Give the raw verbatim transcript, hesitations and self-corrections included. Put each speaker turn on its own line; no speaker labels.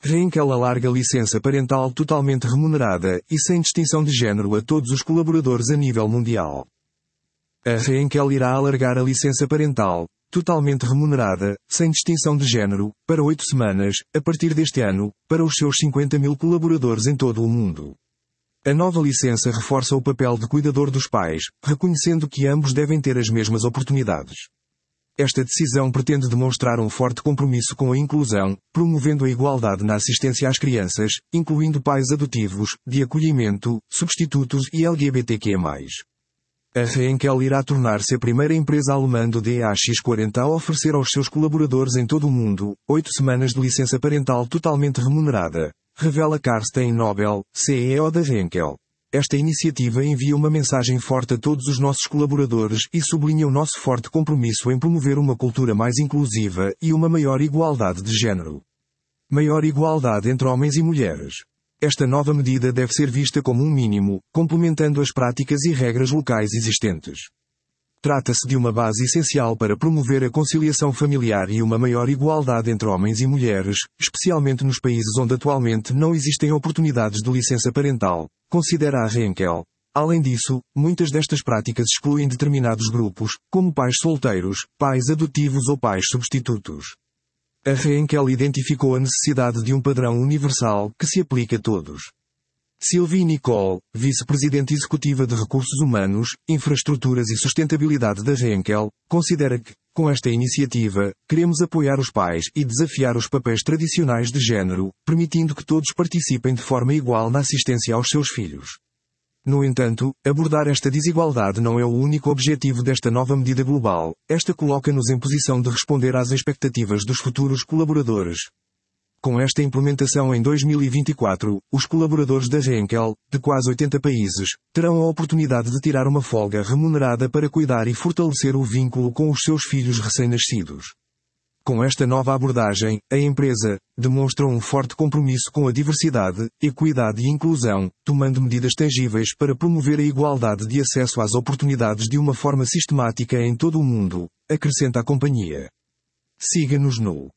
Henkel alarga licença parental totalmente remunerada e sem distinção de género a todos os colaboradores a nível mundial. A Henkel irá alargar a licença parental, totalmente remunerada, sem distinção de género, para oito semanas, a partir deste ano, para os seus cinquenta mil colaboradores em todo o mundo. A nova licença reforça o papel de cuidador dos pais, reconhecendo que ambos devem ter as mesmas oportunidades. Esta decisão pretende demonstrar um forte compromisso com a inclusão, promovendo a igualdade na assistência às crianças, incluindo pais adotivos, de acolhimento, substitutos e L G B T Q mais. A Henkel irá tornar-se a primeira empresa alemã do D X quarenta a oferecer aos seus colaboradores em todo o mundo, oito semanas de licença parental totalmente remunerada, revela Carsten Nobel, C E O da Henkel. Esta iniciativa envia uma mensagem forte a todos os nossos colaboradores e sublinha o nosso forte compromisso em promover uma cultura mais inclusiva e uma maior igualdade de género. Maior igualdade entre homens e mulheres. Esta nova medida deve ser vista como um mínimo, complementando as práticas e regras locais existentes. Trata-se de uma base essencial para promover a conciliação familiar e uma maior igualdade entre homens e mulheres, especialmente nos países onde atualmente não existem oportunidades de licença parental, considera a Henkel. Além disso, muitas destas práticas excluem determinados grupos, como pais solteiros, pais adotivos ou pais substitutos. A Henkel identificou a necessidade de um padrão universal que se aplique a todos. Sylvie Nicole, vice-presidente executiva de Recursos Humanos, Infraestruturas e Sustentabilidade da Henkel, considera que, com esta iniciativa, queremos apoiar os pais e desafiar os papéis tradicionais de género, permitindo que todos participem de forma igual na assistência aos seus filhos. No entanto, abordar esta desigualdade não é o único objetivo desta nova medida global. Esta coloca-nos em posição de responder às expectativas dos futuros colaboradores. Com esta implementação em dois mil e vinte e quatro, os colaboradores da Henkel, de quase oitenta países, terão a oportunidade de tirar uma folga remunerada para cuidar e fortalecer o vínculo com os seus filhos recém-nascidos. Com esta nova abordagem, a empresa demonstra um forte compromisso com a diversidade, equidade e inclusão, tomando medidas tangíveis para promover a igualdade de acesso às oportunidades de uma forma sistemática em todo o mundo, acrescenta a companhia. Siga-nos no